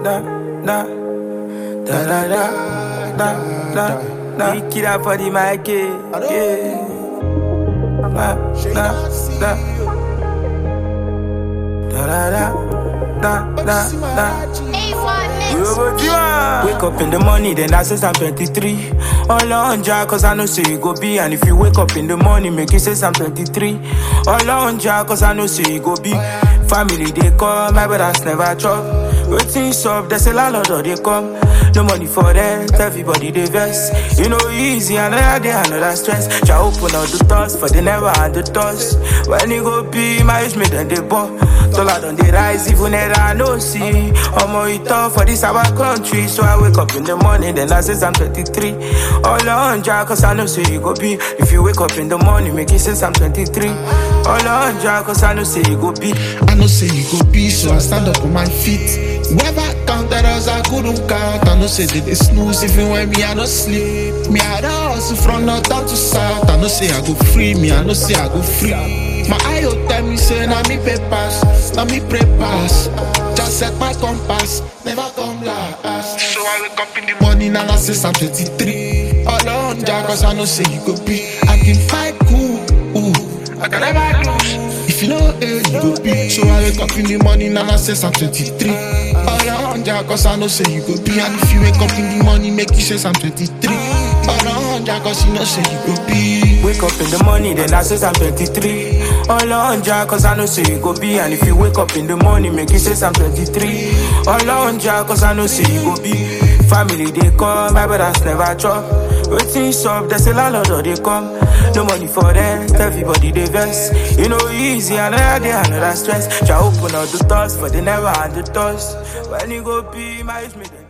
da, da da da, da da da. We kill up for the mic, yeah. Da da da, da da da da. Wake up in the morning, then I say I'm 23. All on Jah, cause I know say you go be. And if you wake up in the morning, make you say I'm 23. All on Jah, cause I know say you go be. Family they call, my brothers never chop. Waiting up, there's a lot of they come. No money for rent, everybody they vex. You know easy, another day, another stress. Jah open all the doors, for they never had the doors. When you go be, my age made them they ball. Dollar on the rise, even I no see. I'm more tough for this our country. So I wake up in the morning, then I say I'm 23. All on Jah, cause I know say you go be. If you wake up in the morning, make you say I'm 23. All on Jah, cause I know say you go be. I know say you go be, so I stand up on my feet. Whoever counted us, I couldn't count. I know say they snooze even when me I no sleep. Me I don't hustle from north down to south. I know say I go free, me I know say I go free. My eye tell me say na me pay pass, na me pray pass. Just set my compass, never come last. So I wake up in the morning and I say I'm 23. All on Jah, cause I know say you go be. I can fight cool, I can never lose. If you know you go be. So I wake up in the morning and I say I'm 23. All on Jah, cause I know say you go be. And if you wake up in the morning, make you say I'm 23. All on Jah, cause you know say you go be. Wake up in the morning, then I say I'm 23. All on Jah, cause I know say you go be. And if you wake up in the morning, make you say I'm 23. All on Jah, cause I know say you go be. Family they call, my brothers never chop. Waiting up, there's a lot of they come. No money for rent, everybody they vex. You know easy, another day, another stress. Jah open all the doors, but they never had the doors. When you go be, my age made